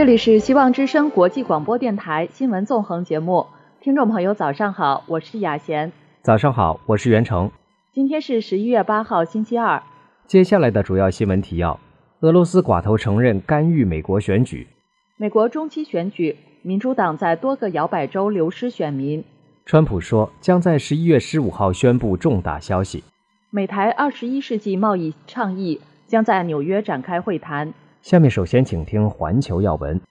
这里是希望之声国际广播电台新闻纵横节目，听众朋友早上好，我是雅贤。 早上好，我是袁成。 今天是11月8号星期二。 接下来的主要新闻提要：俄罗斯寡头承认干预美国选举； 美国中期选举，民主党在多个摇摆州流失选民； 川普说将在11月15号宣布重大消息； 美台21世纪贸易倡议将在纽约展开会谈。 下面首先请听环球要闻。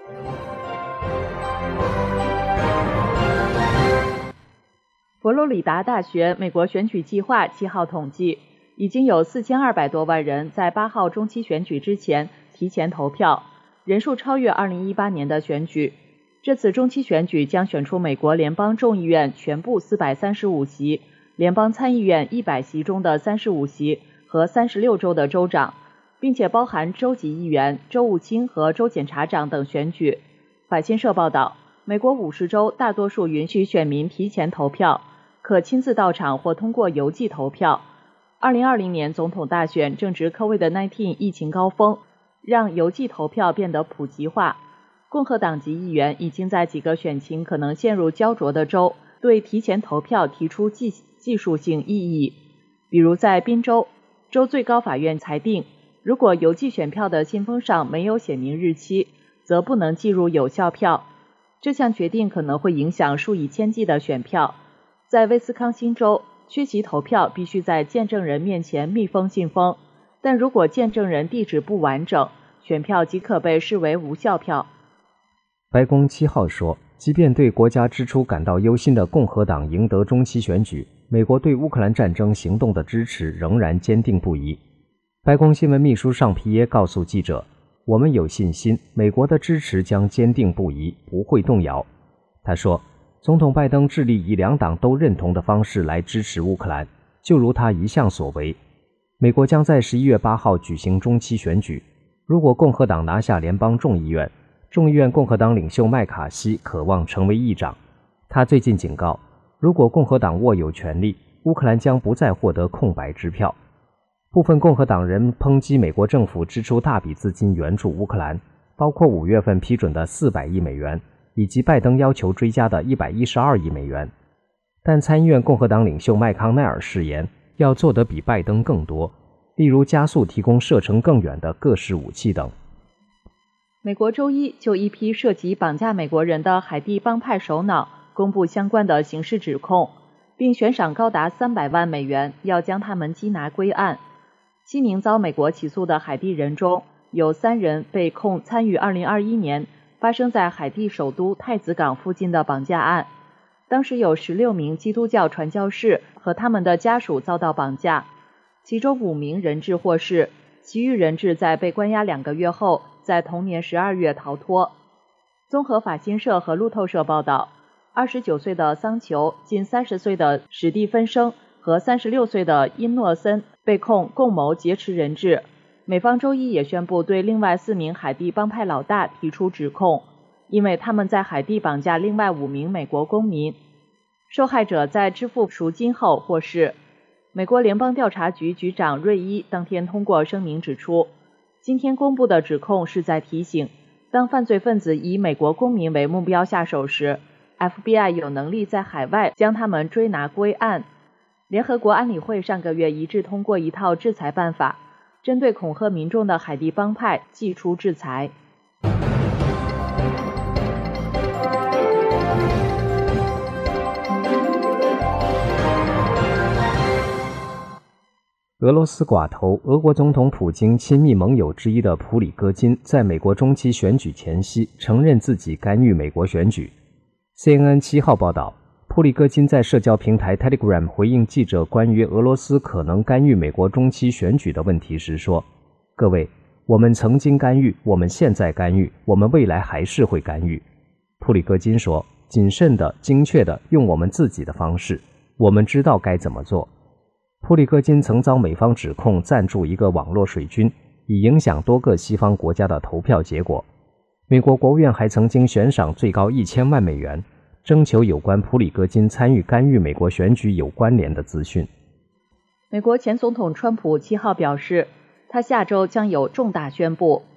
佛罗里达大学美国选举计划7号统计，已经有4200多万人在8号中期选举之前提前投票，人数超越2018年的选举。这次中期选举将选出美国联邦众议院全部435席、联邦参议院100席中的35席和36州的州长，并且包含州级议员、州务卿和州检察长等选举。法新社报道，美国50州大多数允许选民提前投票，可亲自到场或通过邮寄投票。2020年总统大选正值 COVID-19 疫情高峰，让邮寄投票变得普及化。共和党籍议员已经在几个选情可能陷入焦灼的州，对提前投票提出技术性异议。比如在宾州，州最高法院裁定，如果邮寄选票的信封上没有写明日期，则不能计入有效票。这项决定可能会影响数以千计的选票。在威斯康辛州，缺席投票必须在见证人面前密封信封，但如果见证人地址不完整，选票即可被视为无效票。 白宫7号说，即便对国家支出感到忧心的共和党赢得中期选举，美国对乌克兰战争行动的支持仍然坚定不移。白宫新闻秘书尚皮耶告诉记者，我们有信心，美国的支持将坚定不移，不会动摇。他说，总统拜登致力以两党都认同的方式来支持乌克兰，就如他一向所为。美国将在11月8号举行中期选举，如果共和党拿下联邦众议院，众议院共和党领袖麦卡锡渴望成为议长。他最近警告，如果共和党握有权力，乌克兰将不再获得空白支票。部分共和党人抨击美国政府支出大笔资金援助乌克兰，包括5月份批准的400亿美元，以及拜登要求追加的112亿美元。但参议院共和党领袖麦康奈尔誓言要做得比拜登更多，例如加速提供射程更远的各式武器等。 美国周一就一批涉及绑架美国人的海地帮派首脑公布相关的刑事指控，并悬赏高达300万美元，要将他们缉拿归案。7名遭美国起诉的海地人中，有3人被控参与2021年发生在海地首都太子港附近的绑架案。当时有16名基督教传教士和他们的家属遭到绑架，其中5名人质获释，其余人质在被关押2个月后，在同年12月逃脱。综合法新社和路透社报道，29岁的桑球、近30岁的史蒂芬生和36岁的因诺森被控共谋劫持人质。美方周一也宣布对另外4名海地帮派老大提出指控，因为他们在海地绑架另外5名美国公民。受害者在支付赎金后获释。美国联邦调查局局长瑞伊当天通过声明指出，今天公布的指控是在提醒，当犯罪分子以美国公民为目标下手时， FBI 有能力在海外将他们追拿归案。联合国安理会上个月一致通过一套制裁办法，针对恐吓民众的海地帮派祭出制裁。 俄罗斯寡头、俄国总统普京亲密盟友之一的普里戈金在美国中期选举前夕承认自己干预美国选举。CNN 7号报道，普里戈金在社交平台 Telegram 回应记者关于俄罗斯可能干预美国中期选举的问题时说，各位，我们曾经干预，我们现在干预，我们未来还是会干预。普里戈金说，谨慎的、精确的用我们自己的方式，我们知道该怎么做。普里戈金曾遭美方指控赞助一个网络水军，以影响多个西方国家的投票结果。美国国务院还曾经悬赏最高1000万美元，征求有关普里戈金参与干预美国选举有关联的资讯。 美国前总统川普7号表示，他下周将有重大宣布。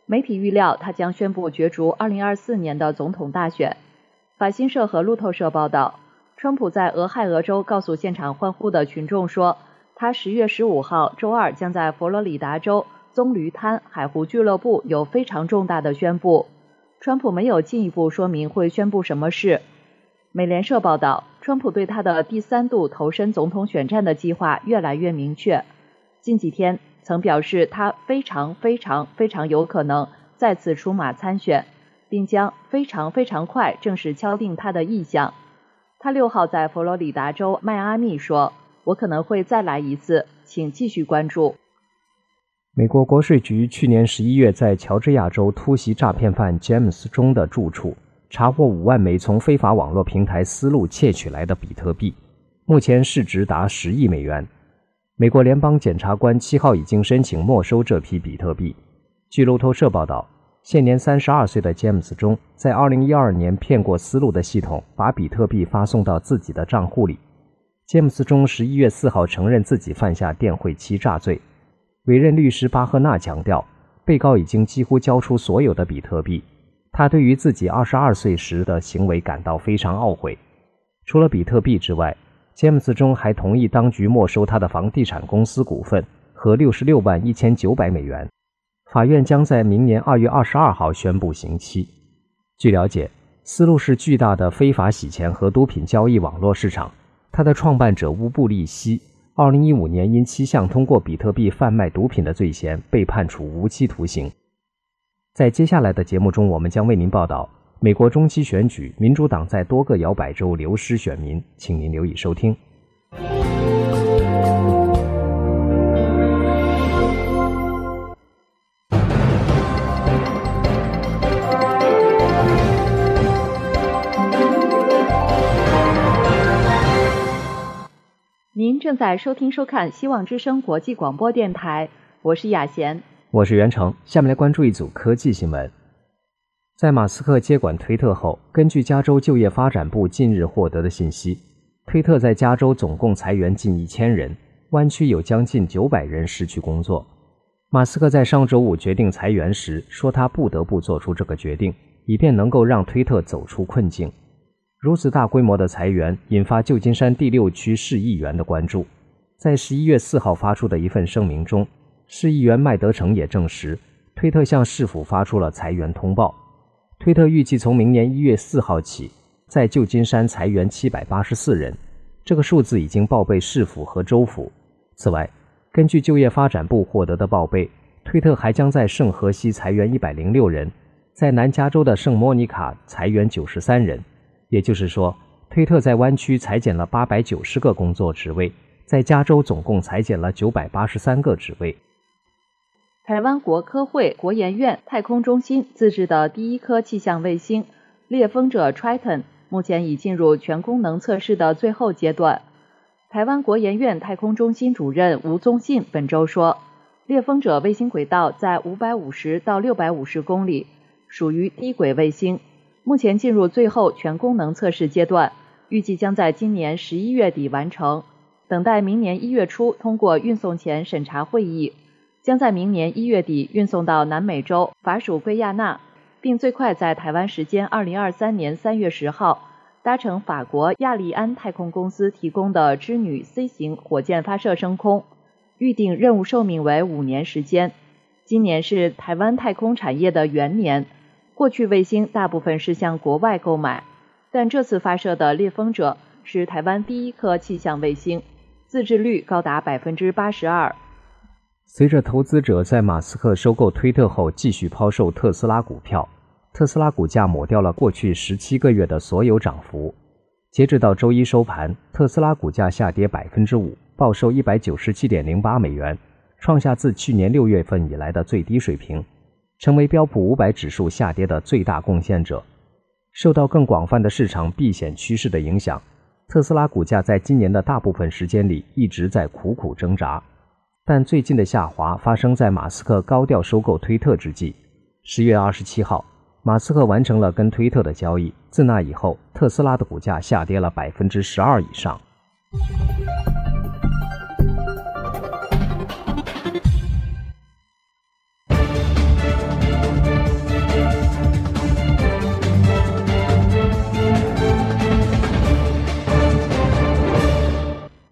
媒体预料他将宣布角逐2024年的总统大选。法新社和路透社报道，川普在俄亥俄州告诉现场欢呼的群众说，他10月15号周二将在佛罗里达州棕榈滩海湖俱乐部有非常重大的宣布。川普没有进一步说明会宣布什么事。美联社报道，川普对他的第3度投身总统选战的计划越来越明确。近几天曾表示他非常有可能再次出马参选，并将非常快正式敲定他的意向。他6号在佛罗里达州迈阿密说，我可能会再来一次，请继续关注。 美国国税局去年11月在乔治亚州突袭诈骗犯詹姆斯钟的住处，查获5万枚从非法网络平台丝路窃取来的比特币，目前市值达10亿美元。美国联邦检察官7号已经申请没收这批比特币。据路透社报道，现年32岁的詹姆斯钟在2012年骗过丝路的系统，把比特币发送到自己的账户里。詹姆斯钟11月4号承认自己犯下电汇欺诈罪。委任律师巴赫纳强调，被告已经几乎交出所有的比特币。他对于自己22岁时的行为感到非常懊悔。除了比特币之外，詹姆斯钟还同意当局没收他的房地产公司股份和66万1900美元。法院将在明年2月22号宣布刑期。据了解，丝路是巨大的非法洗钱和毒品交易网络市场。它的创办者乌布利希2015年因7项通过比特币贩卖毒品的罪嫌被判处无期徒刑。在接下来的节目中，我们将为您报道美国中期选举，民主党在多个摇摆州流失选民，请您留意收听。 您正在收听收看希望之声国际广播电台，我是雅贤， 我是袁成。下面来关注一组科技新闻。在马斯克接管推特后，根据加州就业发展部近日获得的信息，推特在加州总共裁员近1000人，湾区有将近900人失去工作。马斯克在上周五决定裁员时说，他不得不做出这个决定，以便能够让推特走出困境。如此大规模的裁员引发旧金山第6区市议员的关注。在11月4号发出的一份声明中，市议员麦德成也证实，推特向市府发出了裁员通报。推特预计从明年1月4号起，在旧金山裁员784人，这个数字已经报备市府和州府。此外，根据就业发展部获得的报备，推特还将在圣荷西裁员106人，在南加州的圣莫妮卡裁员93人。也就是说，推特在湾区裁减了890个工作职位，在加州总共裁减了983个职位。 台湾国科会国研院太空中心自制的第1颗气象卫星猎风者 Triton 目前已进入全功能测试的最后阶段。台湾国研院太空中心主任吴宗信本周说，猎风者卫星轨道在550到650公里，属于低轨卫星，目前进入最后全功能测试阶段，预计将在今年11月底完成，等待明年1月初通过运送前审查会议，将在明年1月底运送到南美洲法属圭亚那，并最快在台湾时间2023年3月10号搭乘法国亚利安太空公司提供的织女 C 型火箭发射升空，预定任务寿命为5年时间。今年是台湾太空产业的元年，过去卫星大部分是向国外购买，但这次发射的猎风者是台湾第1颗气象卫星，自制率高达 82%。 随着投资者在马斯克收购推特后继续抛售特斯拉股票，特斯拉股价抹掉了过去17个月的所有涨幅。截至到周一收盘，特斯拉股价下跌 5%， 报收 197.08 美元，创下自去年6月份以来的最低水平，成为标普500指数下跌的最大贡献者。受到更广泛的市场避险趋势的影响，特斯拉股价在今年的大部分时间里一直在苦苦挣扎。但最近的下滑发生在马斯克高调收购推特之际。10月27号，马斯克完成了跟推特的交易，自那以后，特斯拉的股价下跌了 12% 以上。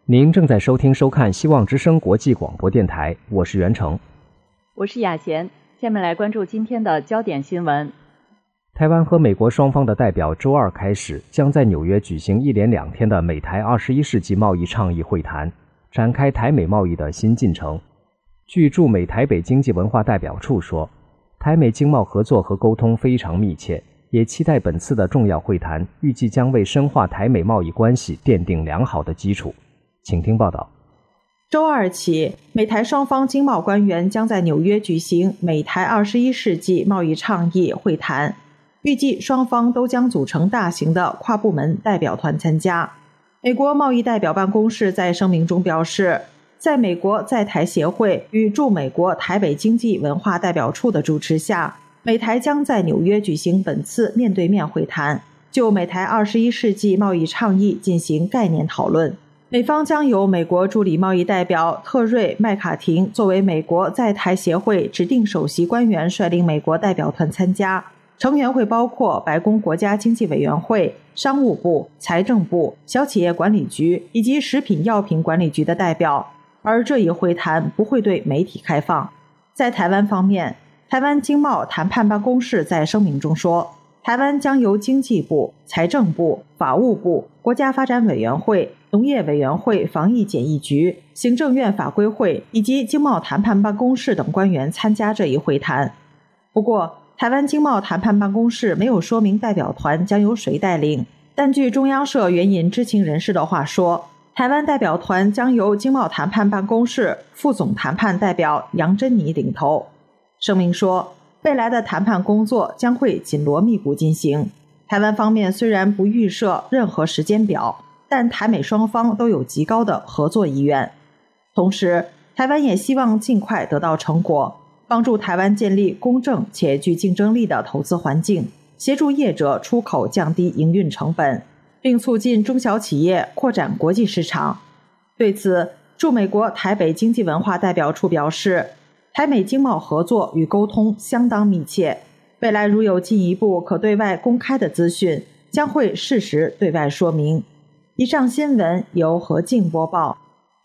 您正在收看希望之声国际广播电台，我是袁成， 我是雅贤。下面来关注今天的焦点新闻。 台湾和美国双方的代表周二开始将在纽约举行1连2天的美台21世纪贸易倡议会谈，展开台美贸易的新进程。据驻美台北经济文化代表处说，台美经贸合作和沟通非常密切，也期待本次的重要会谈预计将为深化台美贸易关系奠定良好的基础。请听报道。 周二起，美台双方经贸官员将在纽约举行美台21世纪贸易倡议会谈，预计双方都将组成大型的跨部门代表团参加。美国贸易代表办公室在声明中表示，在美国在台协会与驻美国台北经济文化代表处的主持下，美台将在纽约举行本次面对面会谈，就美台21世纪贸易倡议进行概念讨论。美方将由美国助理贸易代表特瑞·麦卡廷作为美国在台协会指定首席官员率领美国代表团参加，成员会包括白宫国家经济委员会、商务部、财政部、小企业管理局以及食品药品管理局的代表，而这一会谈不会对媒体开放。在台湾方面，台湾经贸谈判办公室在声明中说，台湾将由经济部、财政部、法务部、国家发展委员会、农业委员会防疫检疫局、行政院法规会以及经贸谈判办公室等官员参加这一会谈。不过，台湾经贸谈判办公室没有说明代表团将由谁带领，但据中央社援引知情人士的话说，台湾代表团将由经贸谈判办公室副总谈判代表杨珍妮领头。声明说，未来的谈判工作将会紧锣密鼓进行。台湾方面虽然不预设任何时间表，但台美双方都有极高的合作意愿。同时，台湾也希望尽快得到成果，帮助台湾建立公正且具竞争力的投资环境，协助业者出口降低营运成本，并促进中小企业扩展国际市场。对此，驻美国台北经济文化代表处表示，台美经贸合作与沟通相当密切，未来如有进一步可对外公开的资讯，将会适时对外说明。以上新闻由何静播报。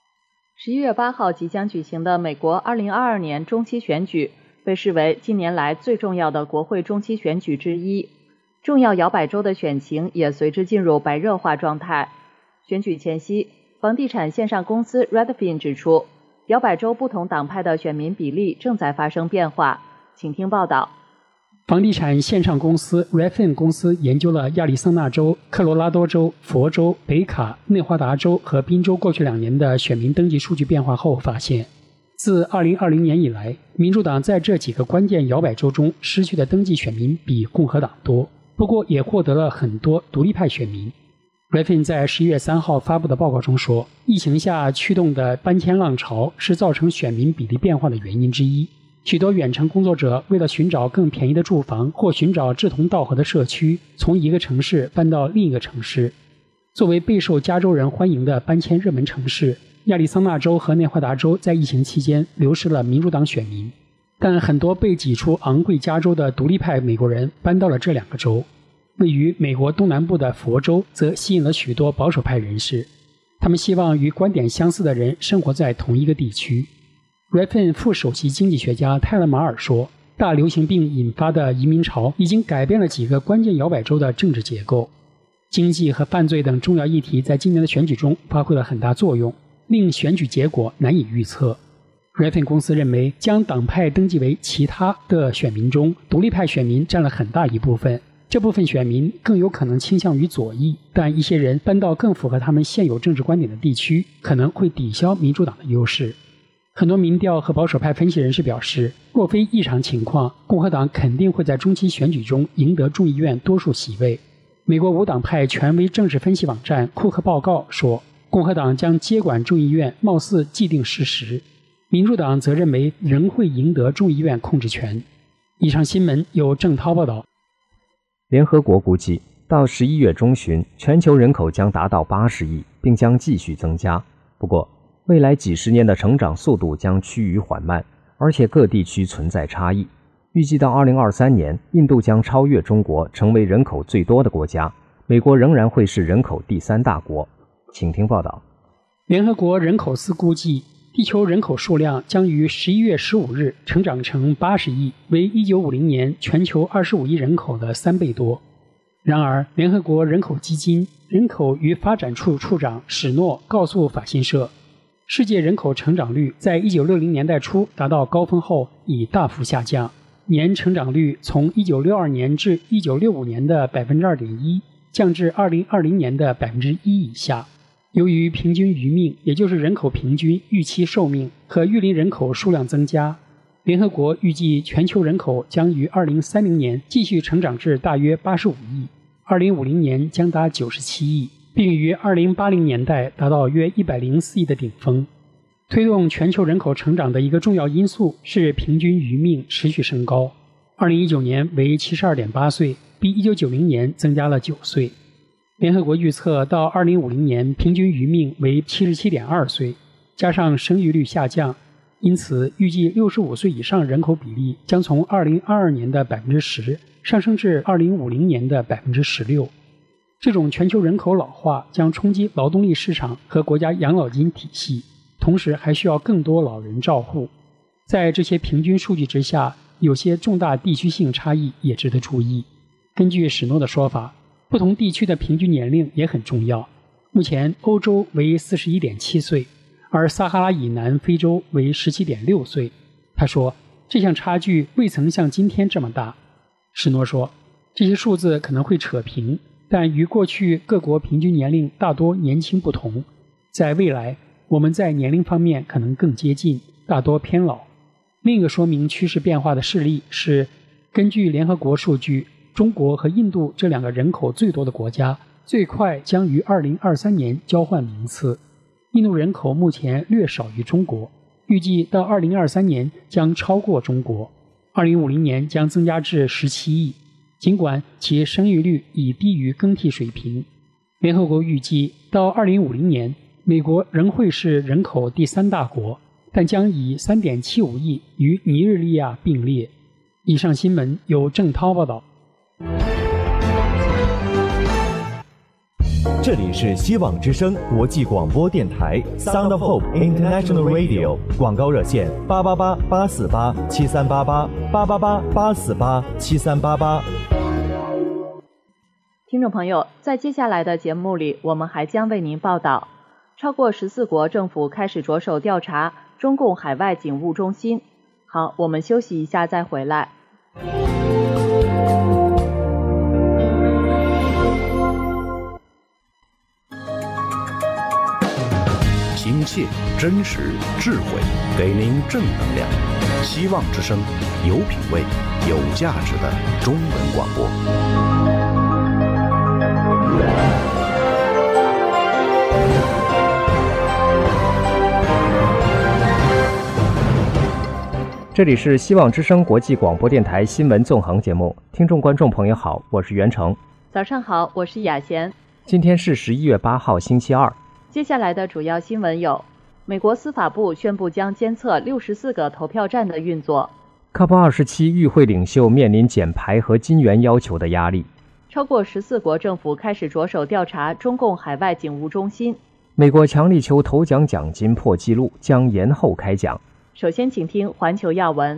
11月8号即将举行的美国2022年中期选举被视为近年来最重要的国会中期选举之一，重要摇摆州的选情也随之进入白热化状态。选举前夕，房地产线上公司 Redfin 指出，摇摆州不同党派的选民比例正在发生变化。请听报道。 房地产线上公司 Redfin 公司研究了亚利桑那州、科罗拉多州、佛州、北卡、内华达州和宾州过去2年的选民登记数据变化后发现，自2020年以来，民主党在这几个关键摇摆州中失去的登记选民比共和党多，不过也获得了很多独立派选民。Redfin 在11月3号发布的报告中说，疫情下驱动的搬迁浪潮是造成选民比例变化的原因之一。许多远程工作者为了寻找更便宜的住房或寻找志同道合的社区，从一个城市搬到另一个城市。作为备受加州人欢迎的搬迁热门城市，亚利桑那州和内华达州在疫情期间流失了民主党选民，但很多被挤出昂贵加州的独立派美国人搬到了这2个州。位于美国东南部的佛州则吸引了许多保守派人士，他们希望与观点相似的人生活在同一个地区。Redfin 副首席经济学家泰勒·马尔说，大流行病引发的移民潮已经改变了几个关键摇摆州的政治结构。经济和犯罪等重要议题在今年的选举中发挥了很大作用，令选举结果难以预测。Redfin 公司认为，将党派登记为其他的选民中，独立派选民占了很大一部分。这部分选民更有可能倾向于左翼，但一些人搬到更符合他们现有政治观点的地区，可能会抵消民主党的优势。很多民调和保守派分析人士表示，若非异常情况，共和党肯定会在中期选举中赢得众议院多数席位。美国无党派权威政治分析网站库克报告说，共和党将接管众议院貌似既定事实，民主党则认为仍会赢得众议院控制权。以上新闻由郑涛报道。 联合国估计，到11月中旬，全球人口将达到80亿，并将继续增加。不过，未来几十年的成长速度将趋于缓慢，而且各地区存在差异。预计到2023年，印度将超越中国，成为人口最多的国家。美国仍然会是人口第3大国。请听报道。 联合国人口司估计，地球人口数量将于11月15日成长成80亿，为1950年全球25亿人口的3倍多。然而，联合国人口基金人口与发展处处长史诺告诉法新社，世界人口成长率在1960年代初达到高峰后已大幅下降，年成长率从1962年至1965年的 2.1% 降至2020年的 1% 以下。由于平均余命，也就是人口平均预期寿命和育龄人口数量增加，联合国预计全球人口将于2030年继续成长至大约85亿，2050年将达97亿，并于2080年代达到约104亿的顶峰。推动全球人口成长的一个重要因素是平均余命持续升高，2019年为72.8岁，比1990年增加了9岁。联合国预测到2050年平均余命为77.2岁，加上生育率下降，因此预计65岁以上人口比例将从2022年的 10% 上升至2050年的 16%。这种全球人口老化将冲击劳动力市场和国家养老金体系，同时还需要更多老人照护。在这些平均数据之下，有些重大地区性差异也值得注意。根据史诺的说法，不同地区的平均年龄也很重要。目前欧洲为 41.7 岁，而撒哈拉以南非洲为 17.6 岁。他说，这项差距未曾像今天这么大。史诺说，这些数字可能会扯平，但与过去各国平均年龄大多年轻不同，在未来我们在年龄方面可能更接近，大多偏老。另一个说明趋势变化的事例是，根据联合国数据，中国和印度这2个人口最多的国家，最快将于2023年交换名次。印度人口目前略少于中国，预计到2023年将超过中国，2050年将增加至17亿，尽管其生育率已低于更替水平。联合国预计到2050年，美国仍会是人口第3大国，但将以 3.75 亿与尼日利亚并列。以上新闻由郑涛报道。 这里是希望之声国际广播电台 Sound of Hope International Radio， 广告热线888-848-7388 888-848-7388。 听众朋友，在接下来的节目里，我们还将为您报道，超过14国政府开始着手调查中共海外警务中心。好，我们休息一下再回来。 亲切、真实、智慧，给您正能量。希望之声，有品位、有价值的中文广播。 这里是希望之声国际广播电台新闻纵横节目，听众观众朋友好，我是袁成。 早上好，我是雅贤。 今天是11月8号星期二。 接下来的主要新闻有：美国司法部宣布将监测64个投票站的运作 ；COP27与会领袖面临减排和金援要求的压力； 超过14国政府开始着手调查中共海外警务中心； 美国强力球头奖奖金破纪录，将延后开奖。 首先请听环球要闻。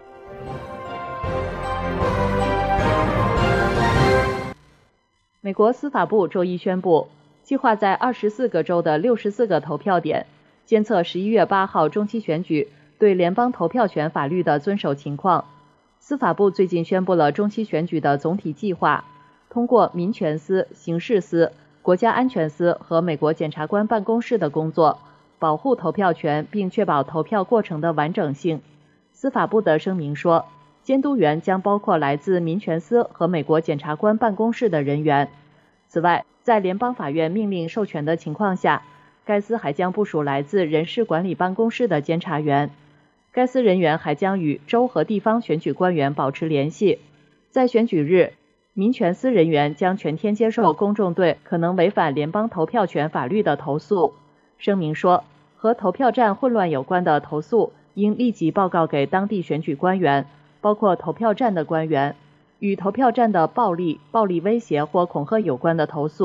美国司法部周一宣布，计划在24个州的64个投票点监测11月8号中期选举对联邦投票权法律的遵守情况。司法部最近宣布了中期选举的总体计划，通过民权司、刑事司、国家安全司和美国检察官办公室的工作，保护投票权并确保投票过程的完整性。司法部的声明说，监督员将包括来自民权司和美国检察官办公室的人员。此外，在联邦法院命令授权的情况下，该司还将部署来自人事管理办公室的监察员。该司人员还将与州和地方选举官员保持联系。在选举日，民权司人员将全天接受公众对可能违反联邦投票权法律的投诉。声明说，和投票站混乱有关的投诉应立即报告给当地选举官员，包括投票站的官员。与投票站的暴力威胁或恐吓有关的投诉，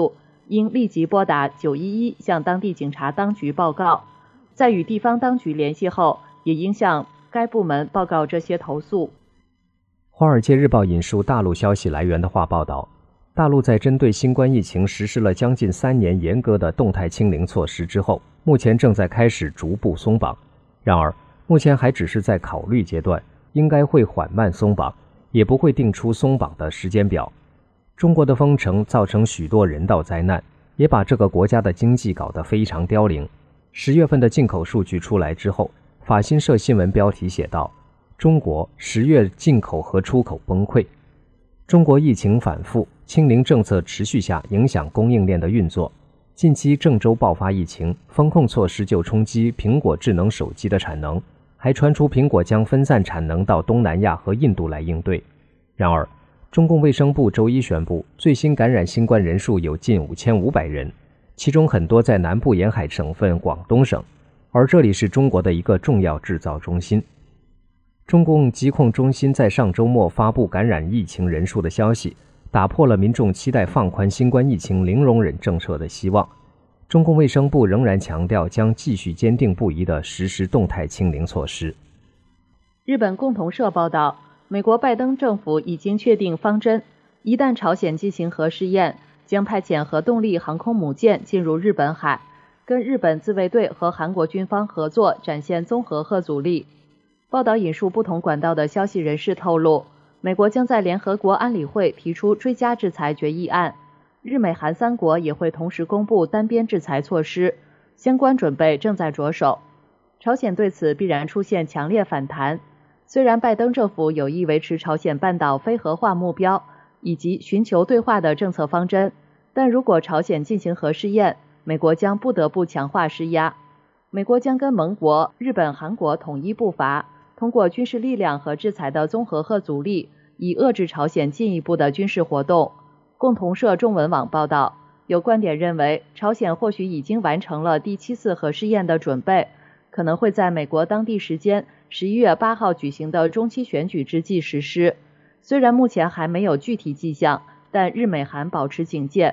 应立即拨打911向当地警察当局报告。在与地方当局联系后，也应向该部门报告这些投诉。 华尔街日报引述大陆消息来源的话报道，大陆在针对新冠疫情实施了将近3年严格的动态清零措施之后，目前正在开始逐步松绑。然而，目前还只是在考虑阶段，应该会缓慢松绑，也不会定出松绑的时间表。中国的封城造成许多人道灾难，也把这个国家的经济搞得非常凋零。10月份的进口数据出来之后，法新社新闻标题写道：中国10月进口和出口崩溃。中国疫情反复，清零政策持续下影响供应链的运作。近期郑州爆发疫情，风控措施就冲击苹果智能手机的产能，还传出苹果将分散产能到东南亚和印度来应对。然而，中共卫生部周一宣布，最新感染新冠人数有近5500人，其中很多在南部沿海省份广东省，而这里是中国的一个重要制造中心。中共疾控中心在上周末发布感染疫情人数的消息，打破了民众期待放宽新冠疫情零容忍政策的希望。中共卫生部仍然强调将继续坚定不移地实施动态清零措施。 日本共同社报道，美国拜登政府已经确定方针，一旦朝鲜进行核试验，将派遣核动力航空母舰进入日本海，跟日本自卫队和韩国军方合作，展现综合核阻力。报道引述不同管道的消息人士透露，美国将在联合国安理会提出追加制裁决议案，日美韩3国也会同时公布单边制裁措施，相关准备正在着手。朝鲜对此必然出现强烈反弹。虽然拜登政府有意维持朝鲜半岛非核化目标以及寻求对话的政策方针，但如果朝鲜进行核试验，美国将不得不强化施压。美国将跟盟国日本、韩国统一步伐，通过军事力量和制裁的综合核阻力，以遏制朝鲜进一步的军事活动。共同社中文网报道，有观点认为，朝鲜或许已经完成了第7次核试验的准备，可能会在美国当地时间11月8号举行的中期选举之际实施。虽然目前还没有具体迹象，但日美韩保持警戒。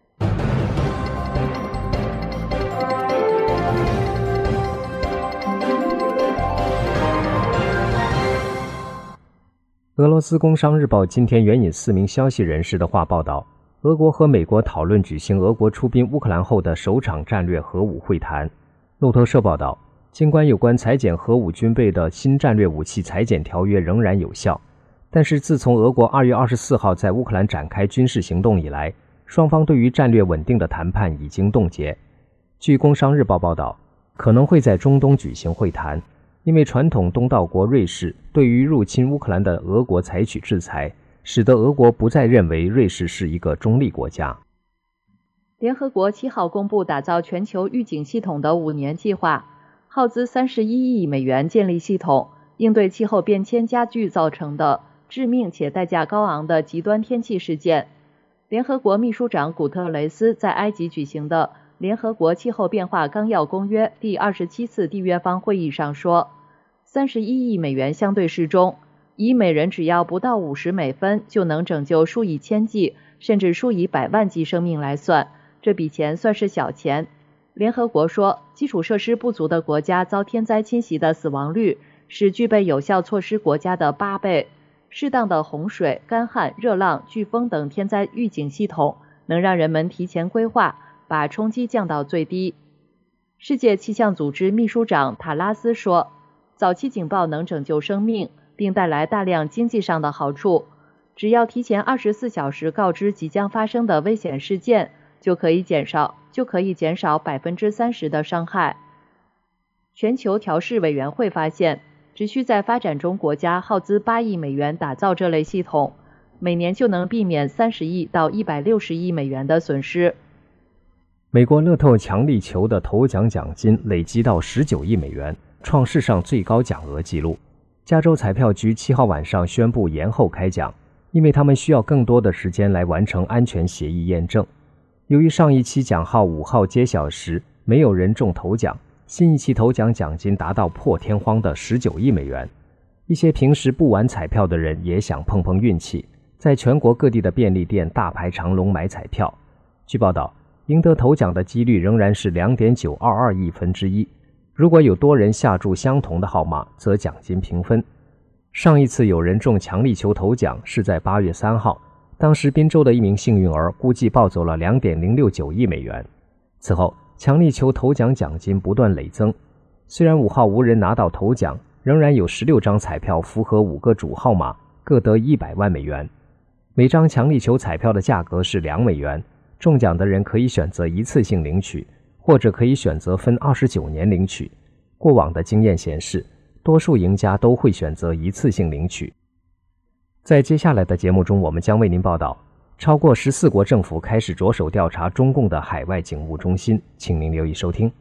俄罗斯工商日报今天援引4名消息人士的话报道，俄国和美国讨论举行俄国出兵乌克兰后的首场战略核武会谈。路透社报道，尽管有关裁减核武军备的新战略武器裁减条约仍然有效，但是自从俄国2月24号在乌克兰展开军事行动以来，双方对于战略稳定的谈判已经冻结。据工商日报报道，可能会在中东举行会谈，因为传统东道国瑞士对于入侵乌克兰的俄国采取制裁，使得俄国不再认为瑞士是一个中立国家。 联合国7号公布打造全球预警系统的5年计划，耗资31亿美元建立系统，应对气候变迁加剧造成的致命且代价高昂的极端天气事件。联合国秘书长古特雷斯在埃及举行的联合国气候变化纲要公约第27次缔约方会议上说，31亿美元相对适中，以每人只要不到50美分就能拯救数以千计甚至数以百万计生命来算，这笔钱算是小钱。联合国说，基础设施不足的国家遭天灾侵袭的死亡率是具备有效措施国家的8倍。适当的洪水、干旱、热浪、飓风等天灾预警系统能让人们提前规划，把冲击降到最低。世界气象组织秘书长塔拉斯说，早期警报能拯救生命，并带来大量经济上的好处。只要提前24小时告知即将发生的危险事件，就可以减少30%的伤害。全球调试委员会发现，只需在发展中国家耗资8亿美元打造这类系统，每年就能避免30亿到160亿美元的损失。 美国乐透强力球的头奖奖金累积到19亿美元，创史上最高奖额纪录。加州彩票局7号晚上宣布延后开奖，因为他们需要更多的时间来完成安全协议验证。由于上一期奖号5号揭晓时没有人中头奖，新一期头奖奖金达到破天荒的19亿美元。一些平时不玩彩票的人也想碰碰运气，在全国各地的便利店大排长龙买彩票。据报道， 赢得头奖的几率仍然是 2.922亿分之一。如果有多人下注相同的号码，则奖金平分。上一次有人中强力球头奖是在8月3号，当时宾州的一名幸运儿估计抱走了 2.069亿美元。此后，强力球头奖奖金不断累增。虽然5号无人拿到头奖，仍然有16张彩票符合5个主号码，各得100万美元。每张强力球彩票的价格是2美元，中奖的人可以选择一次性领取，或者可以选择分29年领取。过往的经验显示，多数赢家都会选择一次性领取。在接下来的节目中，我们将为您报道超过14国政府开始着手调查中共的海外警务中心，请您留意收听。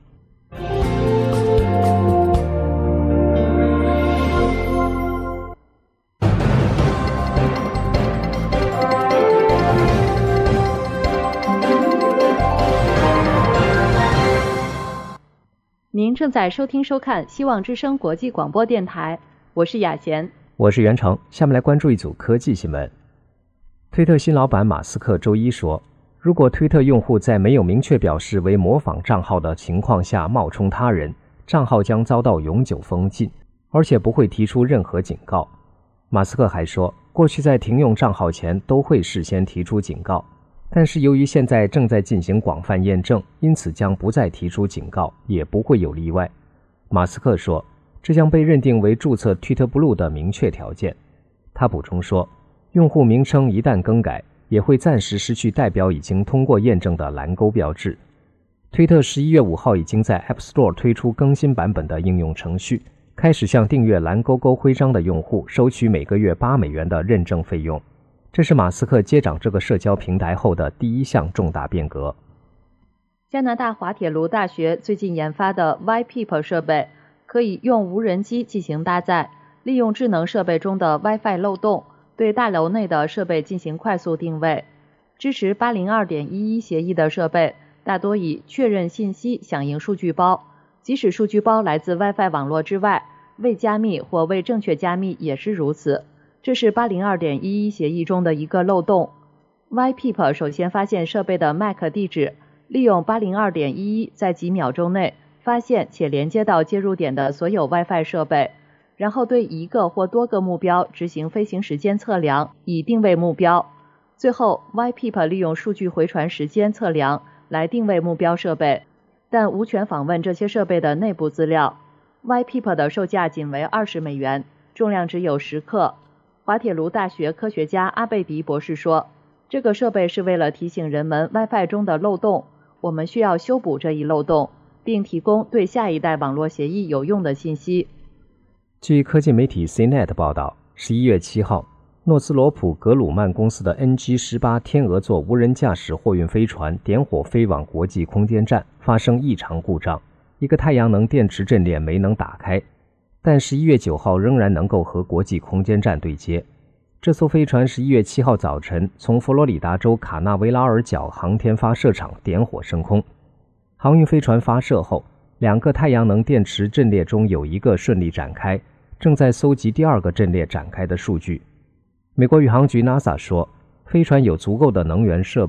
您正在收听收看希望之声国际广播电台，我是雅贤， 我是袁成。下面来关注一组科技新闻。推特新老板马斯克周一说，如果推特用户在没有明确表示为模仿账号的情况下冒充他人，账号将遭到永久封禁，而且不会提出任何警告。马斯克还说，过去在停用账号前都会事先提出警告，但是由于现在正在进行广泛验证，因此将不再提出警告，也不会有例外。马斯克说，这将被认定为注册 Twitter Blue 的明确条件。他补充说，用户名称一旦更改，也会暂时失去代表已经通过验证的蓝勾标志。推特11月5号已经在 App Store 推出更新版本的应用程序，开始向订阅蓝勾勾徽章的用户收取每个月8美元的认证费用。这是马斯克接掌这个社交平台后的第一项重大变革。 加拿大滑铁卢大学最近研发的 YPeep 设备可以用无人机进行搭载，利用智能设备中的 WiFi 漏洞，对大楼内的设备进行快速定位。支持 802.11 协议的设备大多以确认信息响应数据包，即使数据包来自 WiFi 网络之外，未加密或未正确加密也是如此。这是 802.11 协议中的一个漏洞。YPeep 首先发现设备的 MAC 地址，利用 802.11 在几秒钟内发现且连接到接入点的所有 WiFi 设备，然后对一个或多个目标执行飞行时间测量，以定位目标。最后 YPeep 利用数据回传时间测量来定位目标设备，但无权访问这些设备的内部资料。YPeep 的售价仅为20美元，重量只有10克。滑铁卢大学科学家阿贝迪博士说，这个设备是为了提醒人们 WiFi 中的漏洞，我们需要修补这一漏洞，并提供对下一代网络协议有用的信息。 据科技媒体 CNET 报道，11月7号，诺斯罗普格鲁曼公司的 NG-18 天鹅座无人驾驶货运飞船点火飞往国际空间站，发生异常故障，一个太阳能电池阵列没能打开，但11月9号仍然能够和国际空间站对接。这艘飞船11月7号早晨从佛罗里达州卡纳维拉尔角航天发射场点火升空。航运飞船发射后，2个太阳能电池阵列中有一个顺利展开，正在搜集第2个阵列展开的数据。美国宇航局 NASA 说，飞船有足够的能源储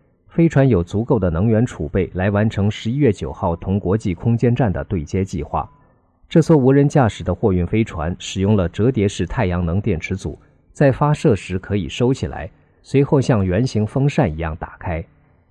备来完成11月9号同国际空间站的对接计划。这艘无人驾驶的货运飞船使用了折叠式太阳能电池组，在发射时可以收起来，随后像圆形风扇一样打开。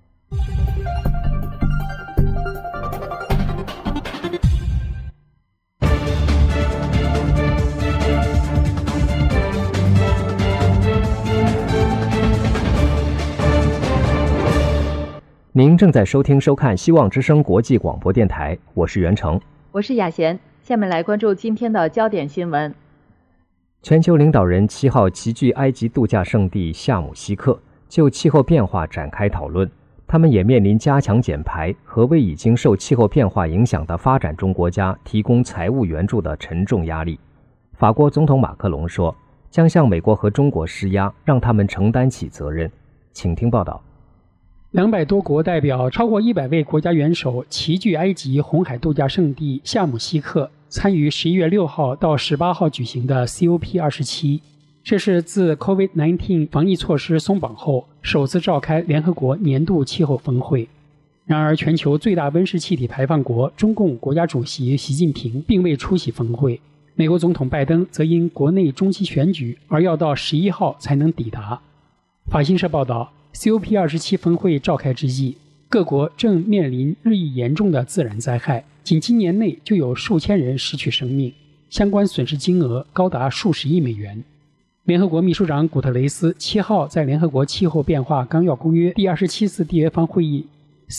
您正在收听收看希望之声国际广播电台，我是袁成， 我是雅贤。下面来关注今天的焦点新闻。 全球领导人7号齐聚埃及度假胜地夏姆希克，就气候变化展开讨论。他们也面临加强减排和为已经受气候变化影响的发展中国家提供财务援助的沉重压力。法国总统马克龙说，将向美国和中国施压，让他们承担起责任。请听报道。 200多国代表，超过100位国家元首齐聚埃及红海度假胜地夏姆希克，参与11月6号到18号举行的 COP27。这是自 COVID-19 防疫措施松绑后首次召开联合国年度气候峰会。 然而，全球最大温室气体排放国中共国家主席习近平并未出席峰会，美国总统拜登则因国内中期选举而要到11号才能抵达。法新社报道， COP27 峰会召开之际，各国正面临日益严重的自然灾害，仅今年内就有数千人失去生命，相关损失金额高达数十亿美元。联合国秘书长古特雷斯7号在联合国气候变化纲要公约第27次缔约方会议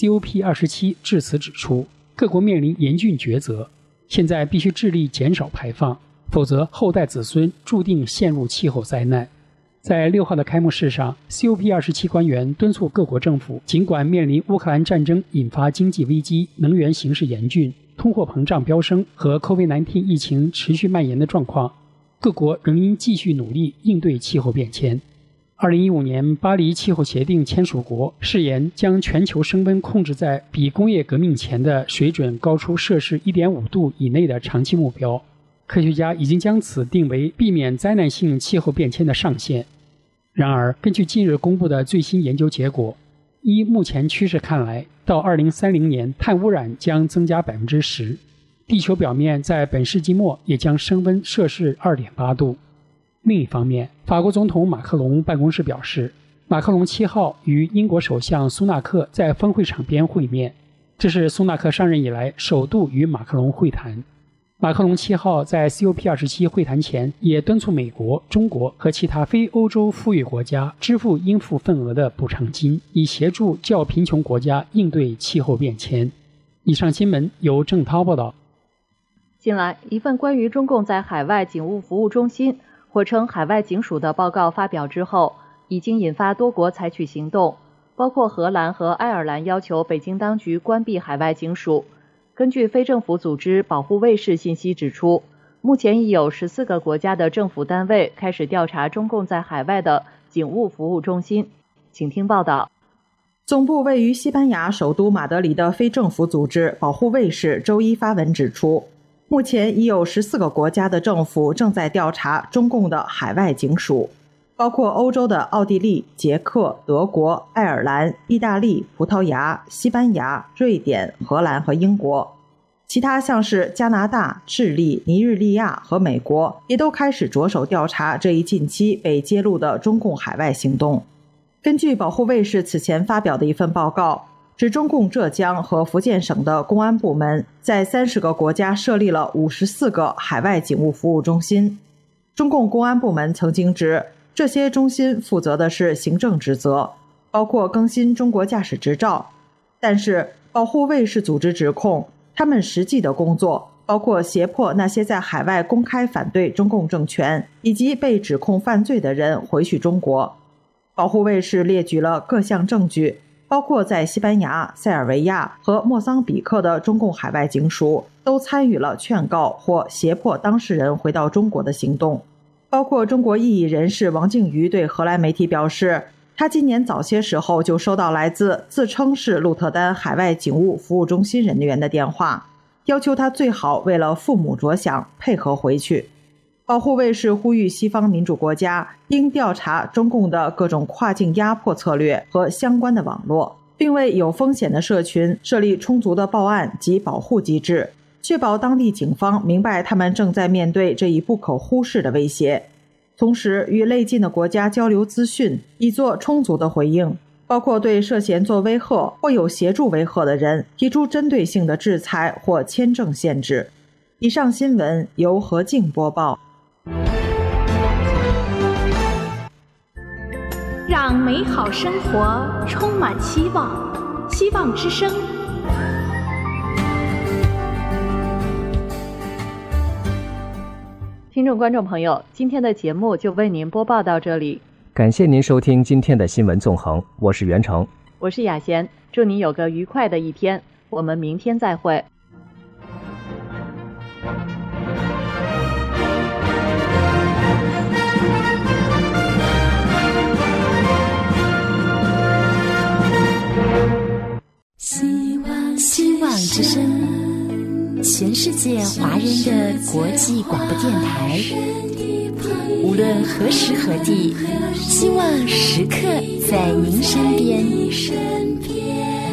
COP27 致辞指出，各国面临严峻抉择，现在必须致力减少排放，否则后代子孙注定陷入气候灾难。在6号的开幕式上， COP27 官员敦促各国政府，尽管面临乌克兰战争引发经济危机、能源形势严峻、通货膨胀飙升和 COVID-19 疫情持续蔓延的状况，各国仍应继续努力应对气候变迁。2015年巴黎气候协定签署国誓言将全球升温控制在比工业革命前的水准高出摄氏 1.5 度以内的长期目标。科学家已经将此定为避免灾难性气候变迁的上限。然而，根据近日公布的最新研究结果，依目前趋势看来，到2030年碳污染将增加 10%， 地球表面在本世纪末也将升温摄氏 2.8 度。另一方面，法国总统马克龙办公室表示，马克龙7号与英国首相苏纳克在峰会场边会面，这是苏纳克上任以来首度与马克龙会谈。马克龙7号在 COP27 会谈前也敦促美国、中国和其他非欧洲富裕国家支付应付份额的补偿金，以协助较贫穷国家应对气候变迁。以上新闻由郑涛报道。 近来，一份关于中共在海外警务服务中心或称海外警署的报告发表之后，已经引发多国采取行动，包括荷兰和爱尔兰要求北京当局关闭海外警署。根据非政府组织保护卫士信息指出，目前已有14个国家的政府单位开始调查中共在海外的警务服务中心。请听报道。 总部位于西班牙首都马德里的非政府组织保护卫士周一发文指出，目前已有14个国家的政府正在调查中共的海外警署，包括欧洲的奥地利、捷克、德国、爱尔兰、意大利、葡萄牙、西班牙、瑞典、荷兰和英国。其他像是加拿大、智利、尼日利亚和美国也都开始着手调查这一近期被揭露的中共海外行动。根据保护卫士此前发表的一份报告，指中共浙江和福建省的公安部门在30个国家设立了54个海外警务服务中心。中共公安部门曾经指，这些中心负责的是行政职责，包括更新中国驾驶执照。但是保护卫士组织指控，他们实际的工作包括胁迫那些在海外公开反对中共政权以及被指控犯罪的人回去中国。保护卫士列举了各项证据，包括在西班牙、塞尔维亚和莫桑比克的中共海外警署都参与了劝告或胁迫当事人回到中国的行动。包括中国异议人士王靖瑜对荷兰媒体表示，他今年早些时候就收到来自自称是鹿特丹海外警务服务中心人员的电话，要求他最好为了父母着想，配合回去。保护卫士呼吁西方民主国家应调查中共的各种跨境压迫策略和相关的网络，并为有风险的社群设立充足的报案及保护机制，确保当地警方明白他们正在面对这一不可忽视的威胁。同时与类近的国家交流资讯，以作充足的回应，包括对涉嫌做威吓或有协助威吓的人提出针对性的制裁或签证限制。以上新闻由何静播报。 让美好生活充满希望，希望之声。 听众观众朋友，今天的节目就为您播报到这里， 感谢您收听今天的新闻纵横，我是袁成， 我是雅贤，祝您有个愉快的一天，我们明天再会。 希望之声，全世界华人的国际广播电台，无论何时何地，希望时刻在您身边。